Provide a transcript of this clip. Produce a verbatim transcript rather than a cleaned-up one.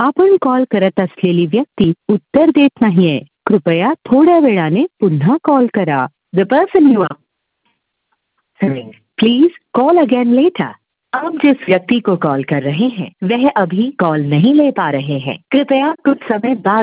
आपण कॉल करत असलेली व्यक्ती उत्तर देत नाहीये. कृपया थोड्या वेळाने पुन्हा कॉल करा. The person you are please call again later. आप जिस व्यक्ति को कॉल कर रहे हैं वह अभी कॉल नहीं ले पा रहे हैं. कृपया कुछ समय बाद